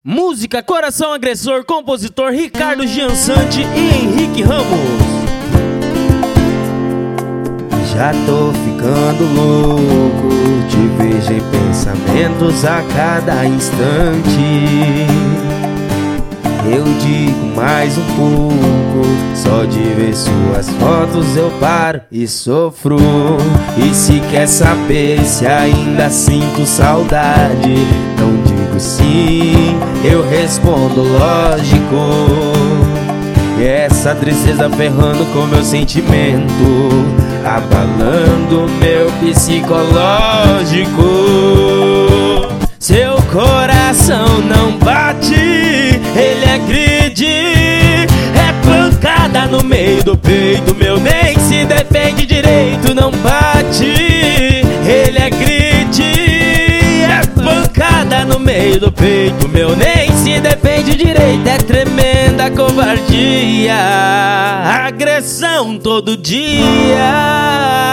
Música Coração Agressor, compositor Ricardo Giansante e Henrique Ramos. Já tô ficando louco, te vejo em pensamentos a cada instante. Eu digo mais um pouco, só de ver suas fotos eu paro e sofro. E se quer saber se ainda sinto saudade, não digo sim, eu respondo lógico. E essa tristeza ferrando com meu sentimento, abalando meu psicológico. Seu coração não bate, ele agride, é pancada no meio do peito, meu nem se defende direito. Não bate, ele agride, é pancada no meio do peito, meu nem se defende direito. É tremenda covardia, agressão todo dia.